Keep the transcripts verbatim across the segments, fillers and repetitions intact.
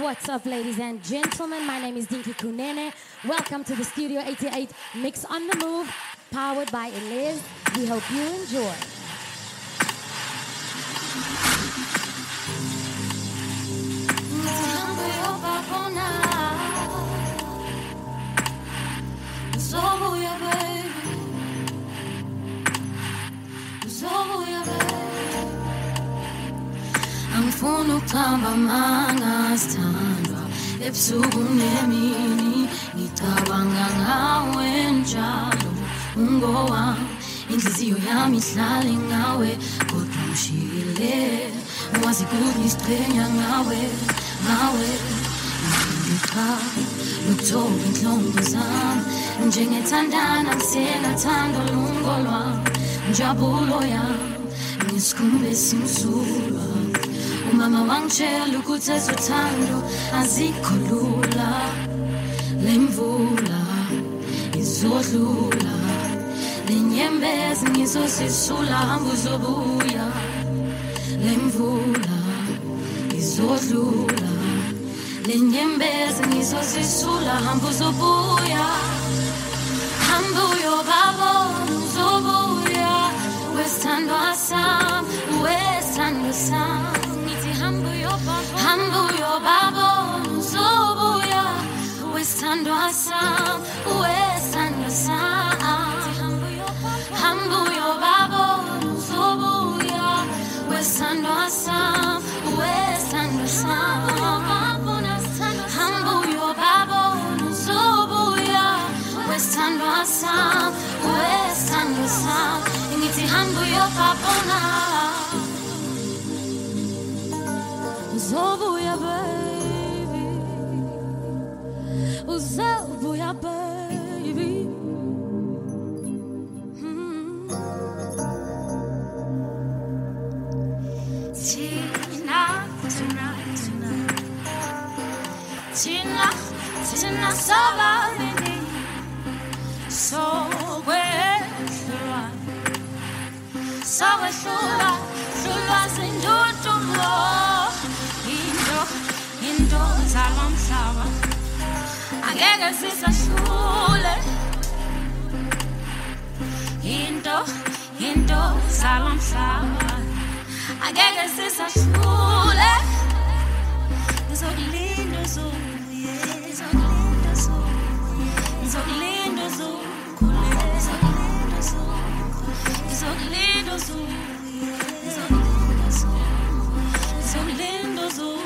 What's up, ladies and gentlemen? My name is Dinky Kunene. Welcome to the Studio eighty-eight Mix on the Move, powered by Eliz. We hope you enjoy. Angifuna ukuhamba mangasithandwa ebusuku nemini ngicabanga ngawe njalo ungowami inhliziyo yami ihlale ngawe kodwa ngishiyile wazi ukuthi isiqhenya ngawe ngawe ngikha nokuthola inhlombe zami njengethandana ngisenathando lungo lwami njabulo yami ngisikhumbe simsulwa Mama wangitshela ukuthi ezothando azikho lula lemvula izodlula lenyembezi ngizosisula hamba uzobuya lemvula izodlula lenyembezi ngizosisula hamba uzobuya hamba uyobabona uzobuya wesithandwa sami wesithandwa sami Hambu yo babo uzobuya wesithandwa sami wesithandwa sami Hambu yo babo uzobuya wesithandwa sami wesithandwa sami Hambu yo babo uzobuya wesithandwa sami wesithandwa sami ngithi hambu yo babona Uzobuya baby, uzobuya baby. Mm. Tina, tonight, tonight. Tina, Tina, so lovely, so well, so well, so well, so well, Into zalamhlaba angeke sisahlule Into into zalamhlaba angeke sisahlule Izokulinda uzuye izokulinda uzuye izokulinda uzukhule izokulinda uzuye izokulinda uzuye izokulinda uzuye izokulinda uzuye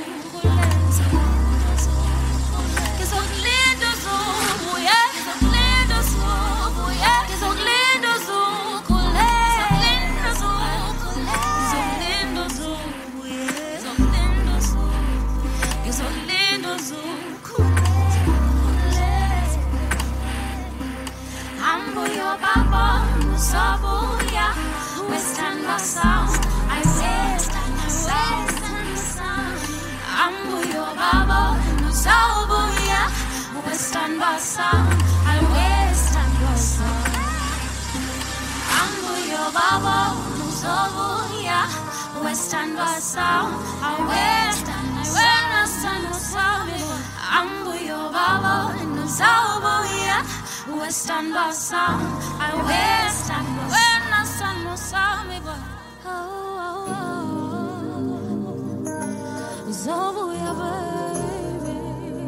Sabuya, Western Sound, I rest and I rest and sound. Ambuyo Baba, Sabuya, Western Sound, I rest and sound. Ambuyo Baba, Sabuya, Western Sound, I rest and I rest and sound. Ambuyo Baba, Sabuya. Western Sound, I Western when the sun was me, but oh, oh, oh, Zobuya baby,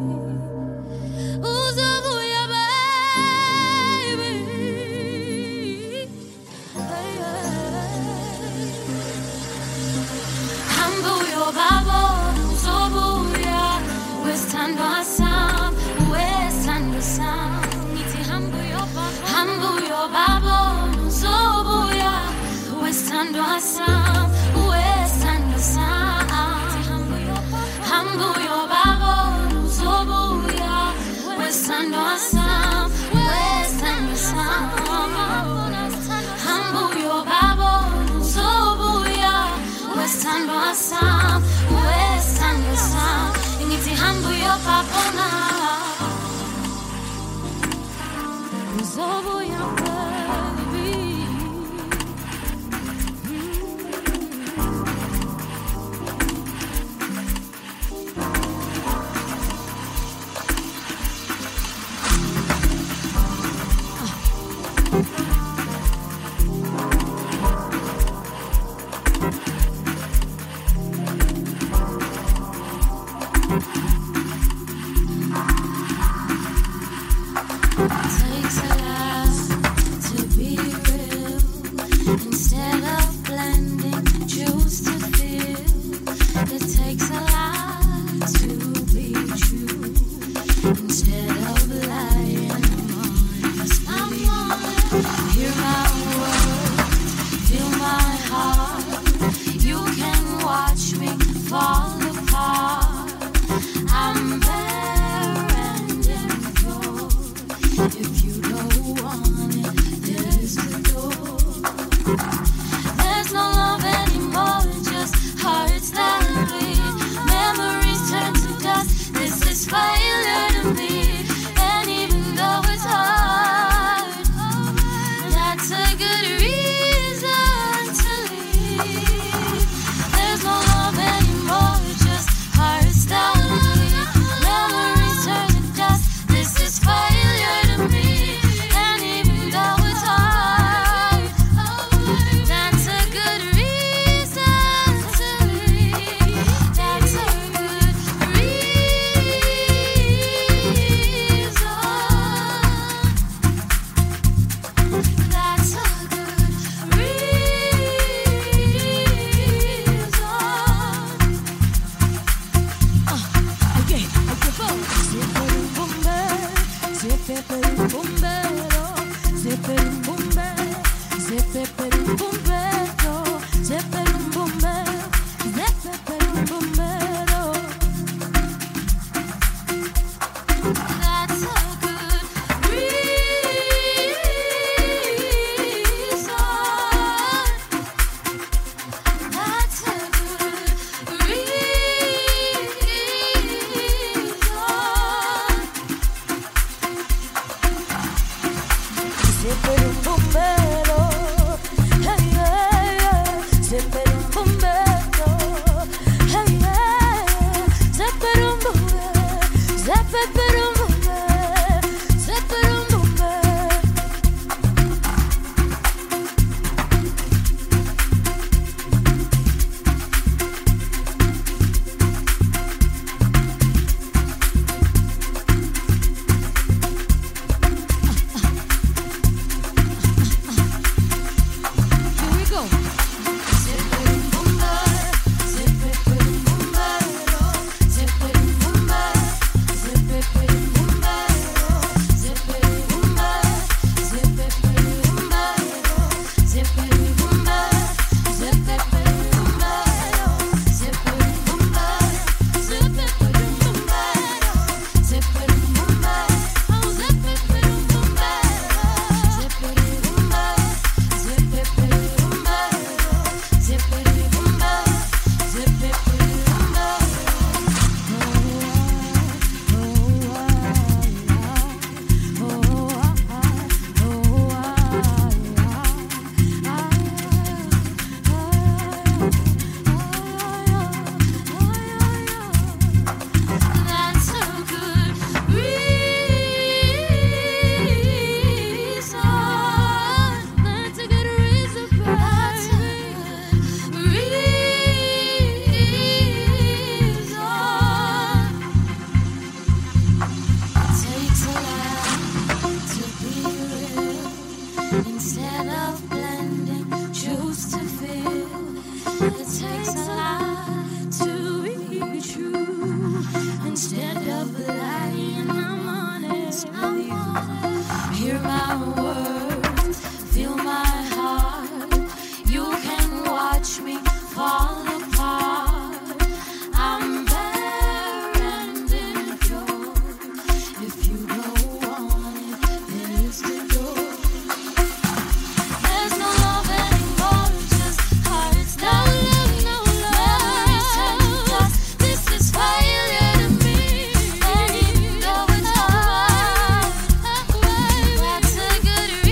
oh Zobuya baby, hey, Hambu yo babo, Zobuya, Western Sound, Western Sound. Hambu yo babo uzobuya wesithandwa sami wesithandwa sami Hambu yo babo uzobuya wesithandwa sami wesithandwa sami Hambu yo babo uzobuya wesithandwa sami wesithandwa sami ngithi hambu yo babona Uzobuya baby Hear my words, feel my heart. You can watch me fall apart. I'm there and impure. If you don't want it, there's the door. There's no love anymore, just hearts that bleed. Memories turn to dust. This is failure to me. And even though it's hard, that's a good reason to leave. There's no love anymore, just hearts that bleed. Memories turn to dust. This is failure to me. And even though it's hard, that's a good reason to leave. That's a good reason. That's a good That's a good reason. That's a good Instead of blending, choose to feel. It takes a lot to be true. Instead of lying, I'm honest with you. Hear my words, feel my heart. You can watch me fall apart. I'm there and impure. If you don't want it, there's the door. Good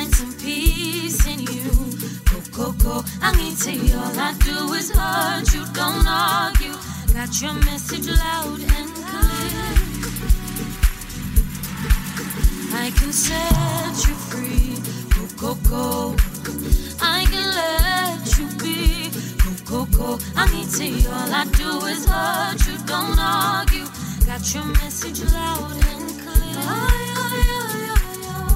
find some peace in you. Go, go, go, I need to you. All I do is hurt you, don't argue. Got your message loud and clear. I can set you free. Go, go, go. I can let you be. Go, go, go. I need to you. All I do is hurt you, don't argue. Got your message loud and clear. Oh, yeah, yeah, yeah,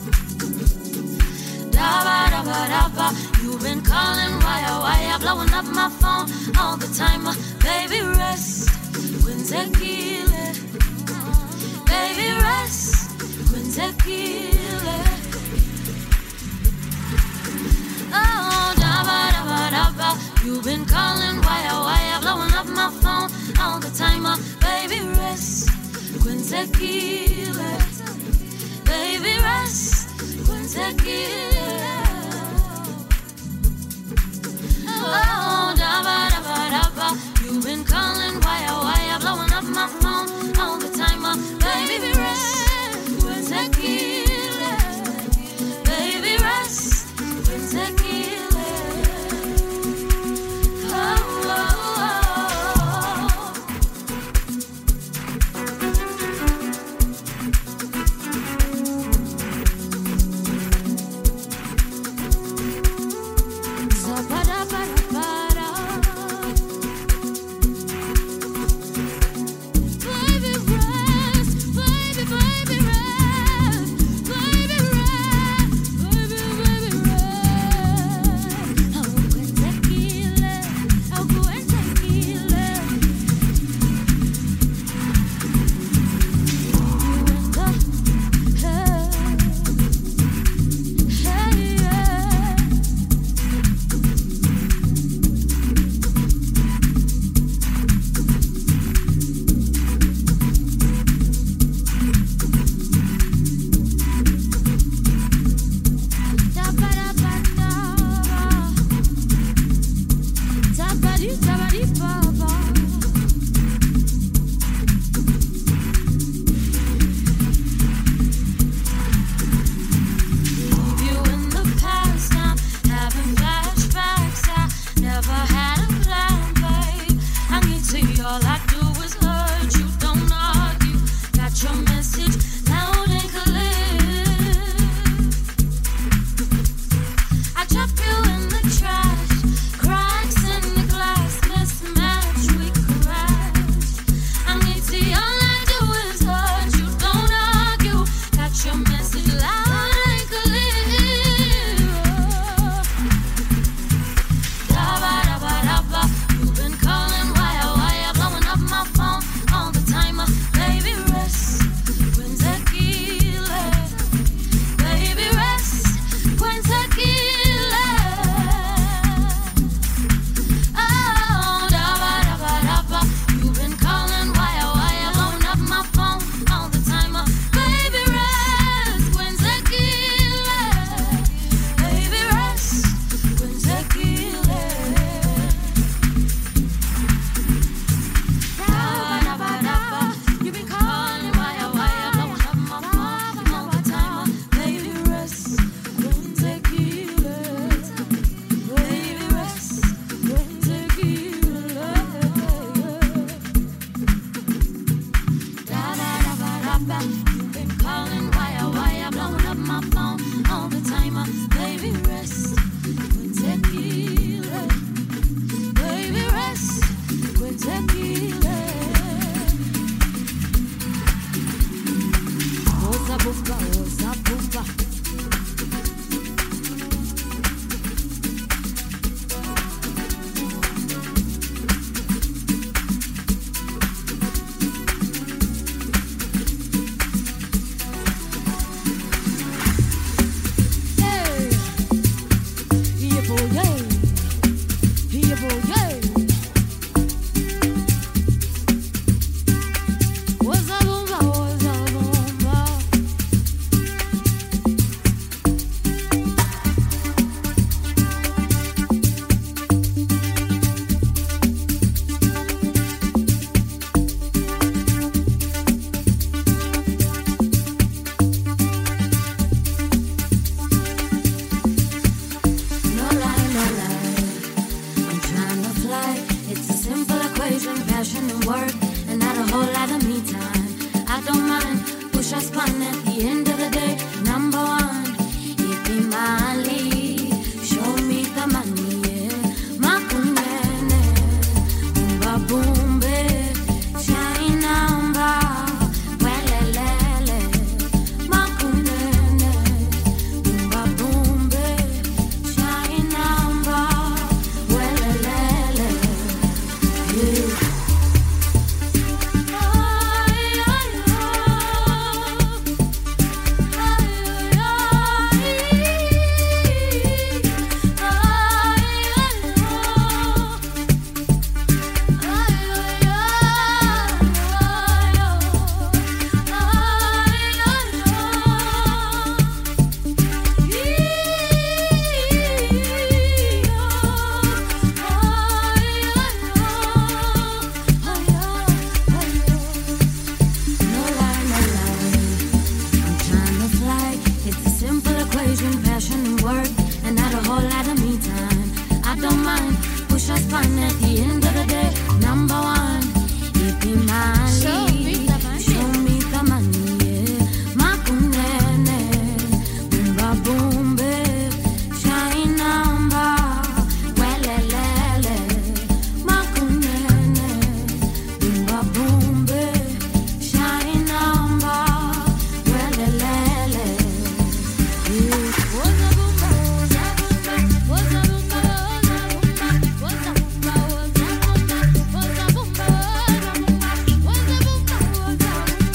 yeah. Da ba da ba da ba. You've been calling wire wire, blowing up my phone all the time. Uh, baby, rest. Quinzequile. Baby, rest. Quinzequile. Oh, da ba da ba da ba. You've been calling wire wire, blowing up my phone all the time. Uh, baby, rest. Quinzequile. Baby, rest. Quinzequile. Oh, da ba da ba da ba. You've been calling wire wire, blowing up my phone all the time. Uh, baby, rest. Quinzequile. Baby, rest. Quinzequile. Oh, oh, oh. fun at the end of the day. Number one, if you mind, show me the money, show me the money, yeah. Makunene, boomba boombe, shine number, welelele. Makunene, boomba boombe, shine number, welelele. Woza boomba, woza boomba, woza boomba, woza boomba, woza boomba, woza boomba, woza boomba, woza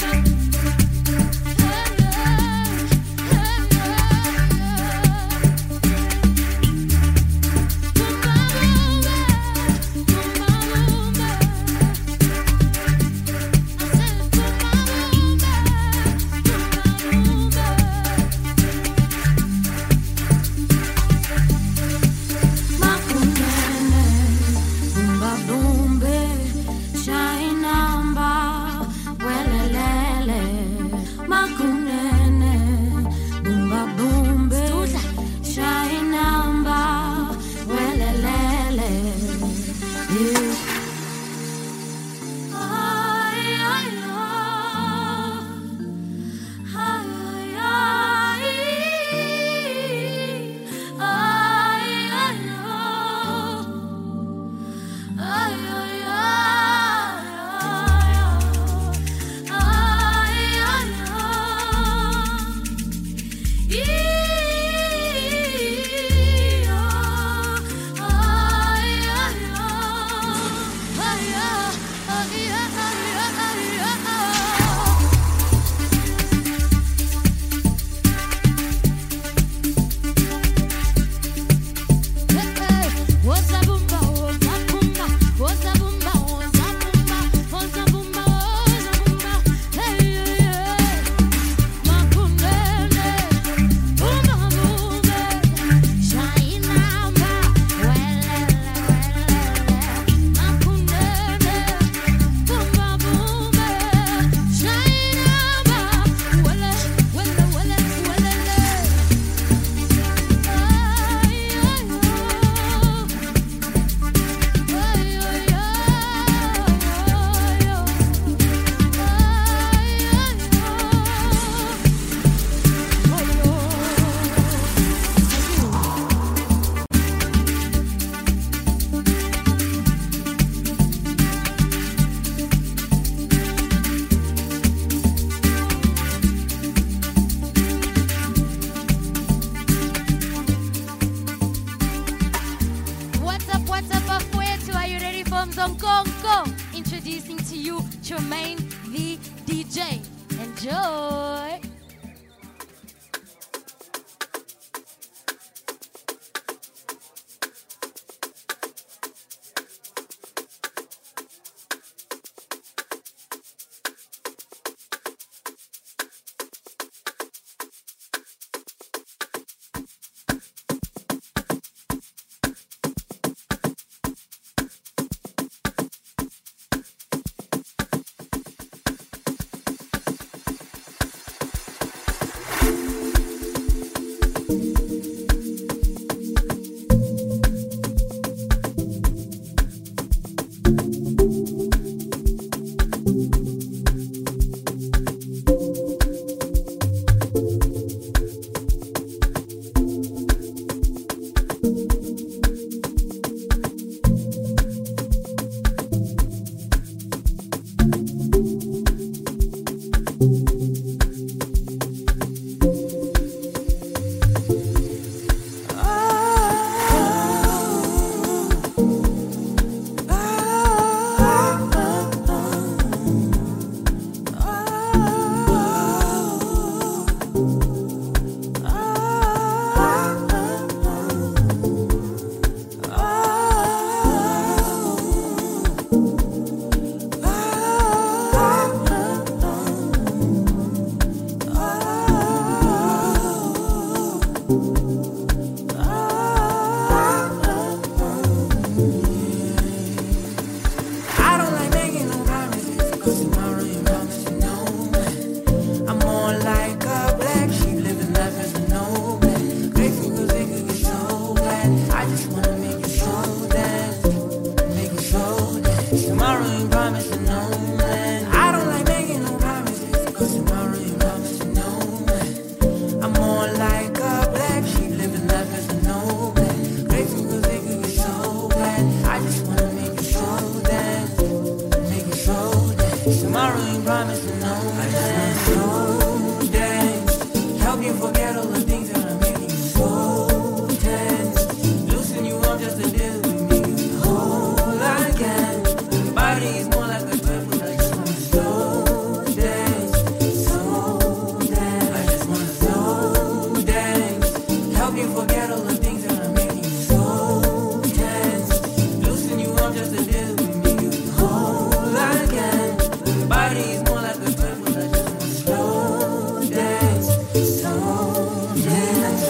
What's up, what's up, Afwetu? Are you ready for Mzonkonko? Introducing to you Tremaine the D J. Enjoy! help you forget all the things that are making you so tense. Loosen you up just a little bit, make you feel whole again. Your body is more like a temple, I just wanna slow dance. Slow dance.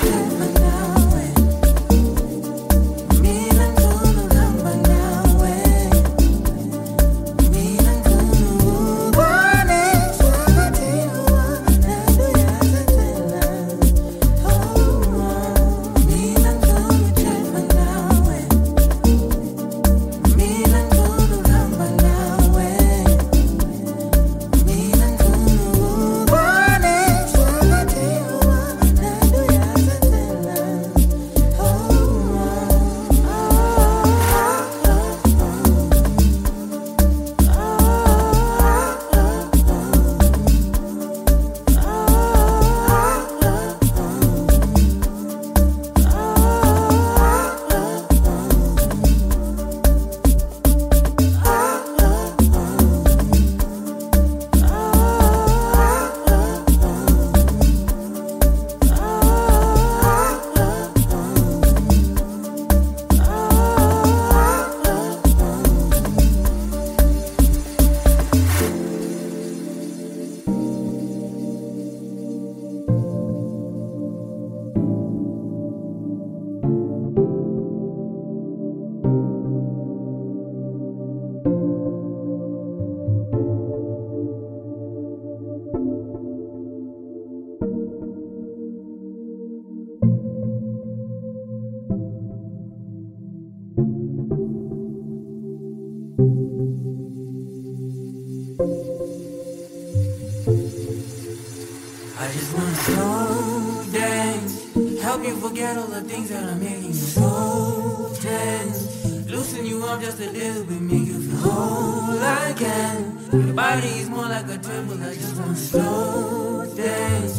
I just wanna slow dance, help you forget all the things that are making you so tense. Loosen you up just a little bit, make you feel whole again. Your body is more like a temple, I just wanna slow dance,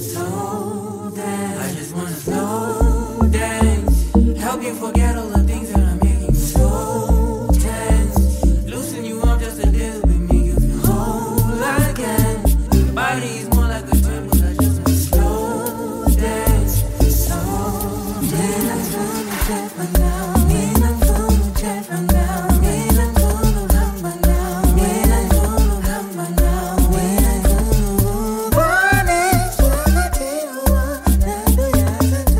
slow dance. I just wanna slow dance, help you forget all the things that are making you so tense. Loosen you up just a little bit, make you feel whole again. Your body is more like a temple, I just wanna slow dance, slow dance. For now. One is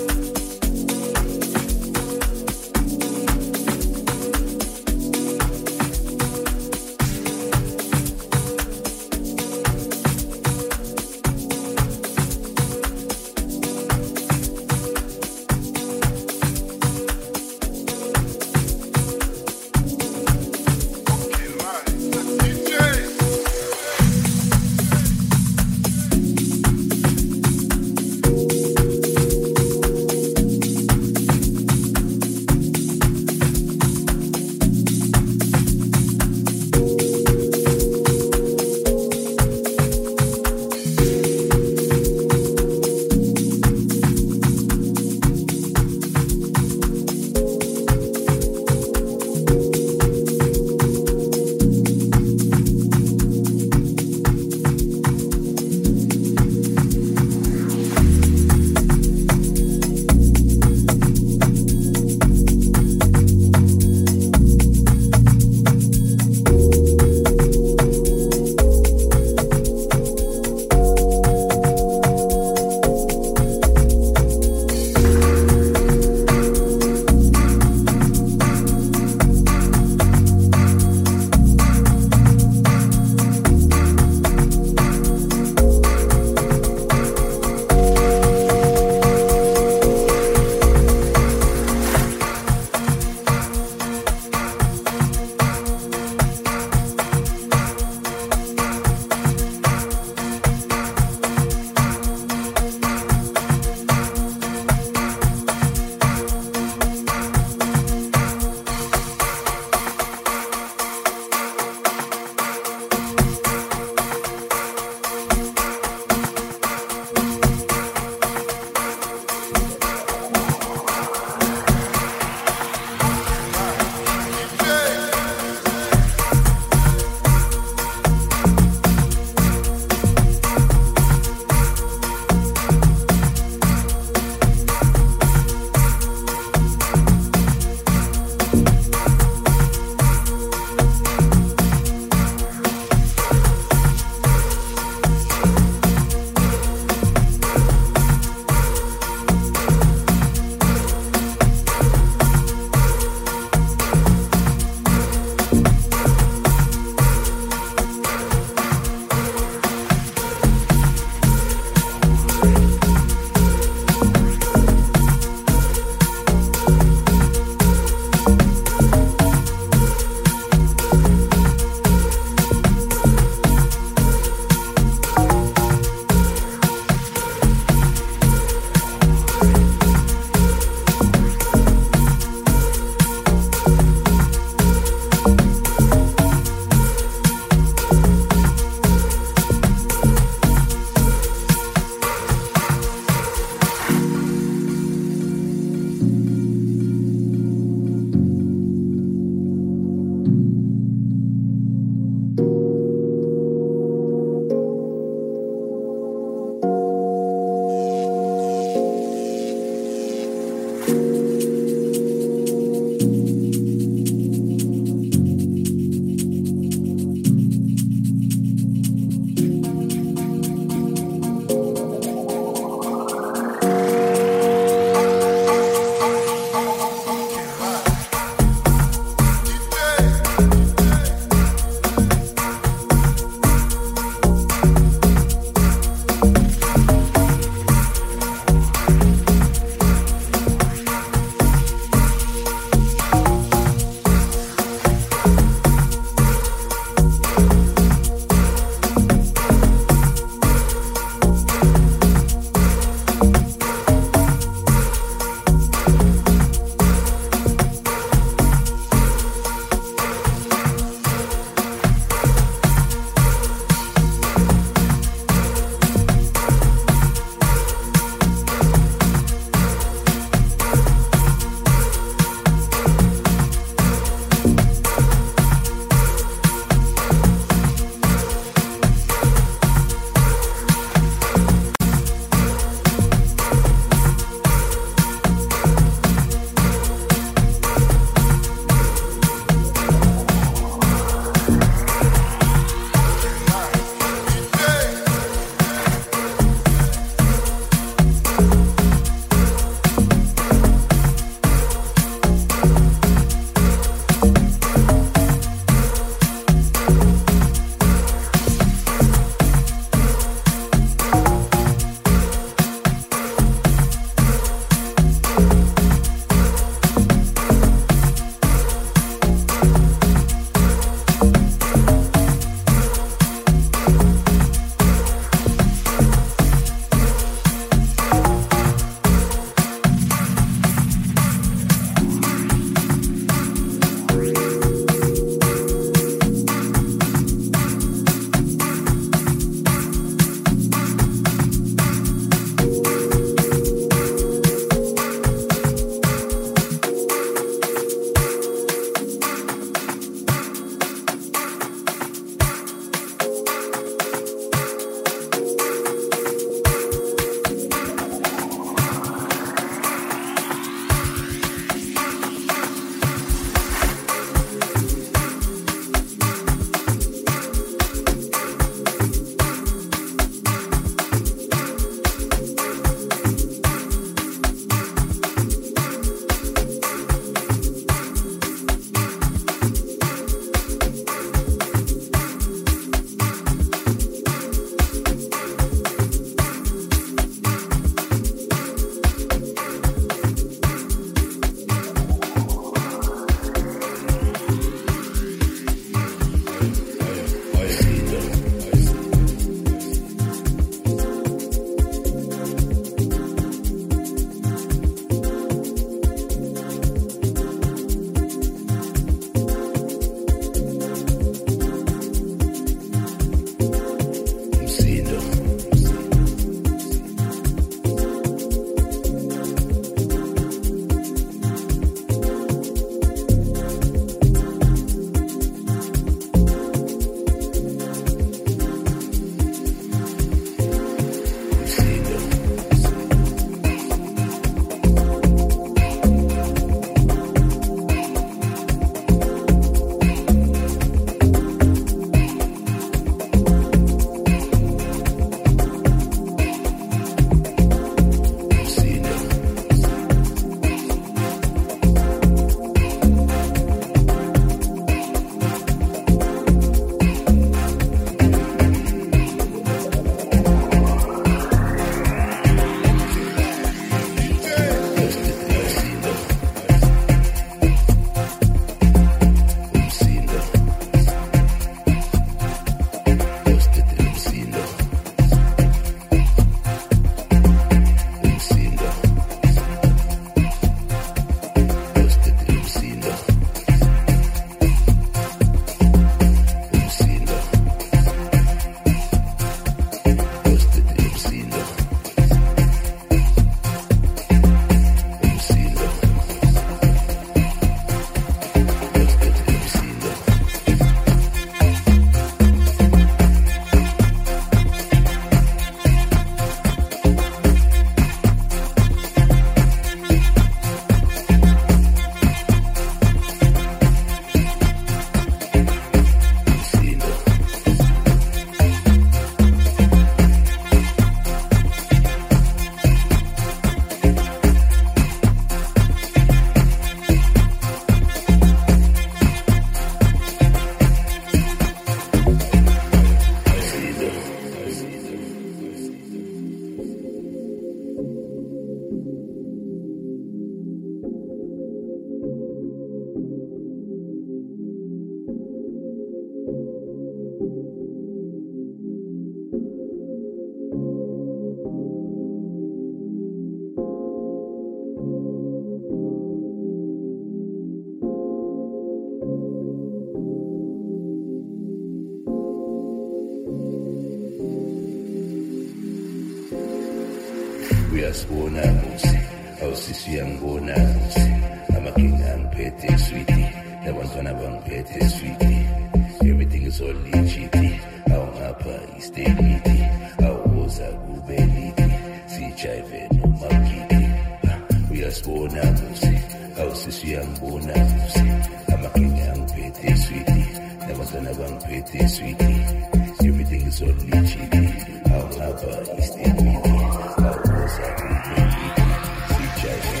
uyasibona musi awusisi uyangibona musi amakinga angiphethe sweetie nabantwana bangiphethe sweetie everything is all legit awungapha istability awuza kube lithi sijive nomagidi uyasibona musi awusisi uyangibona musi amakinga angiphethe sweetie nabantwana bangiphethe sweetie everything is all legit awungapha istability awuza kube lithi sijive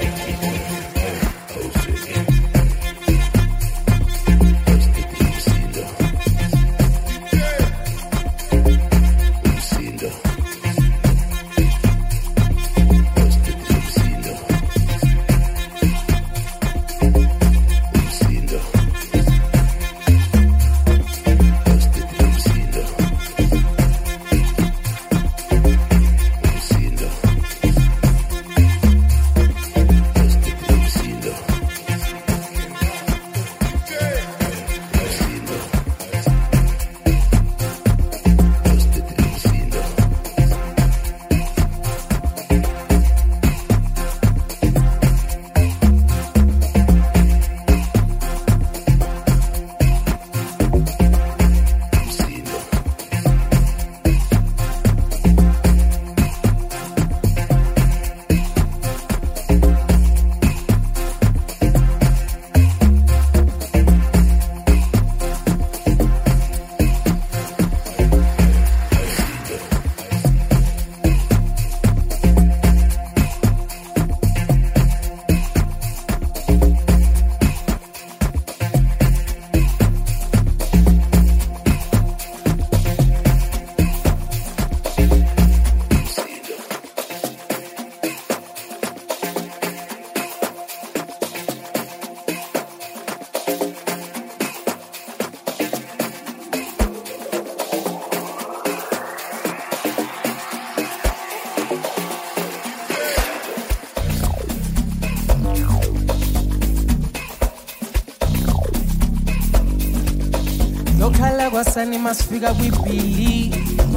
Kwasani masifika kwibhili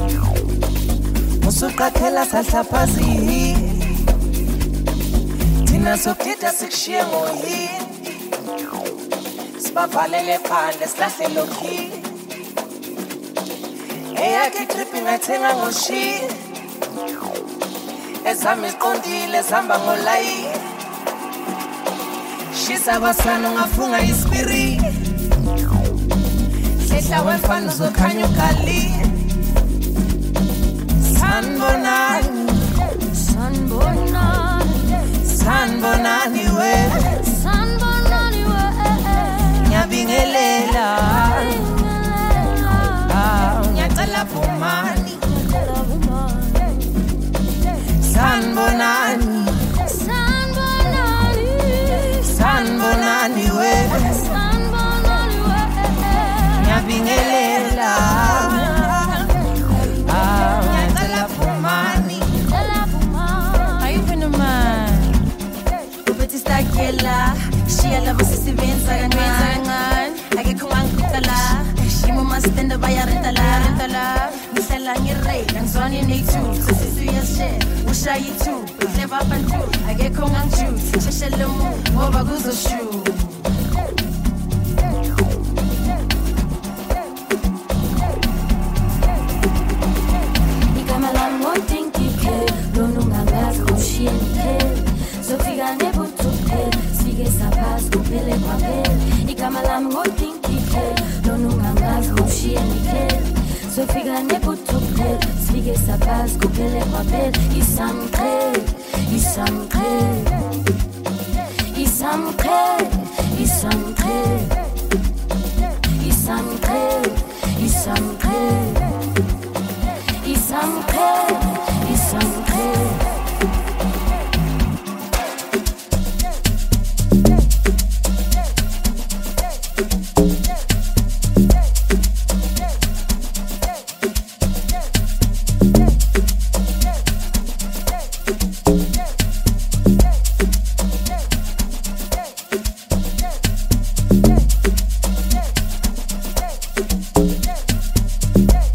musuqaphela sahlaphazi thina sokuthetha sikushiye ngoyini sibavalele phandle silahle lokhi eyakhe itrip ingathenga ngoshi ezami iqondile zihamba ngolayi shisa kwasana ungafunga ispirit Hlehla wemfana uzokhanya ukali Sanbonani Sanbonani Sanbonani we Sanbonani we Ngiyabingelela Ah ngiyacela vumani Sanbonani Sanbonani Sanbonani we Bingelela Ah, ngiyacela vumani Ngiyacela vumani Ayivini man Ubethi stakela Shia lava sisivenza kancane Akekho ngangikutala Shimo masitenda bayarentala Rentala Ngihlala ngirate Angizwani ne-two Sisisi uyashe Ushayi two Clever bantu Akekho ngangijuthi Sheshele mu Ngoba kuzoshu Sofika nebutuke, sige sapas kupele papel. Igama lami ngodinkikel, nonungangazi ngoshiyenikele. Sofika nebutuke, sige sapas kupele papel. Isamkel, isamkel, isamkel, isamkel, isamkel, isamkel, isamkel, isamkel. Yeah.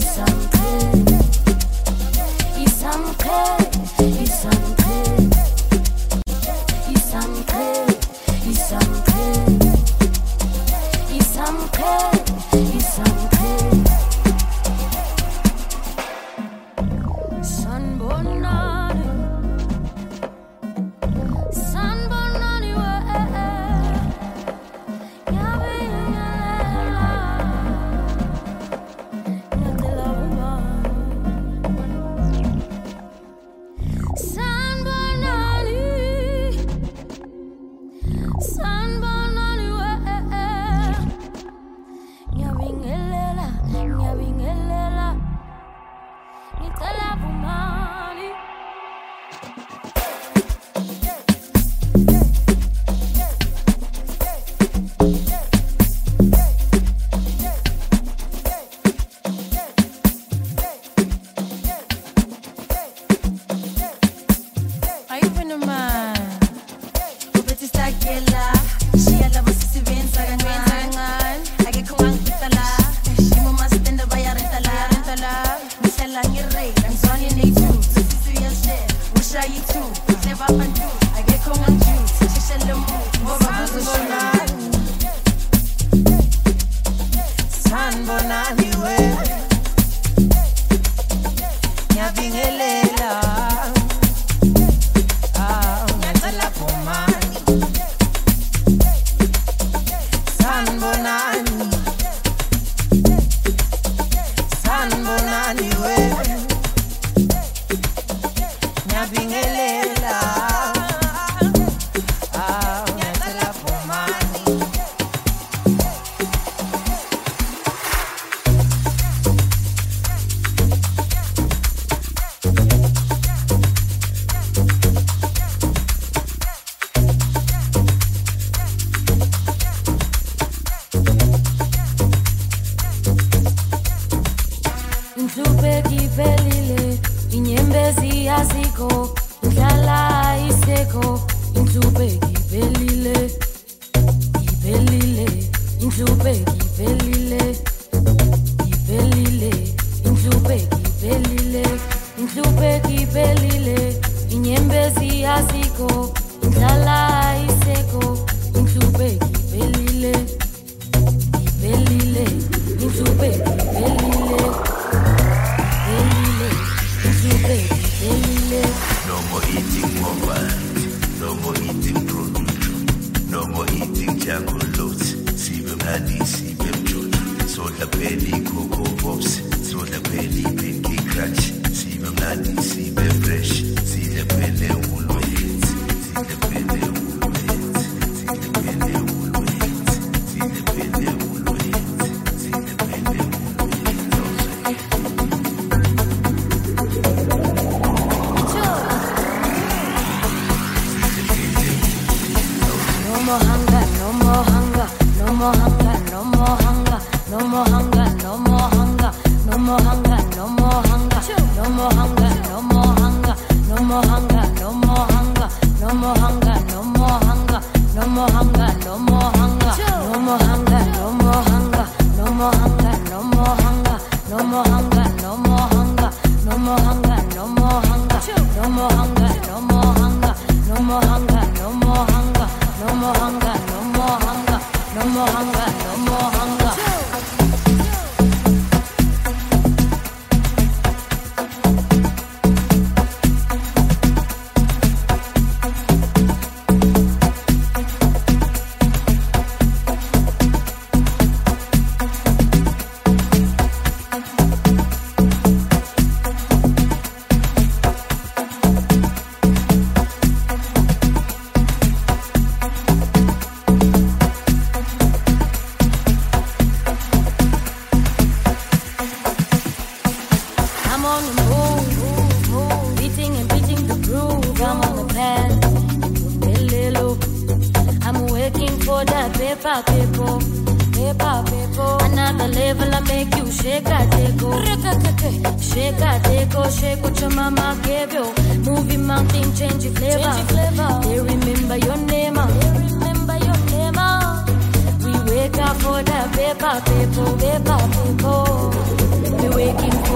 For the paper, people, paper, people. We're waking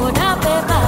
paper.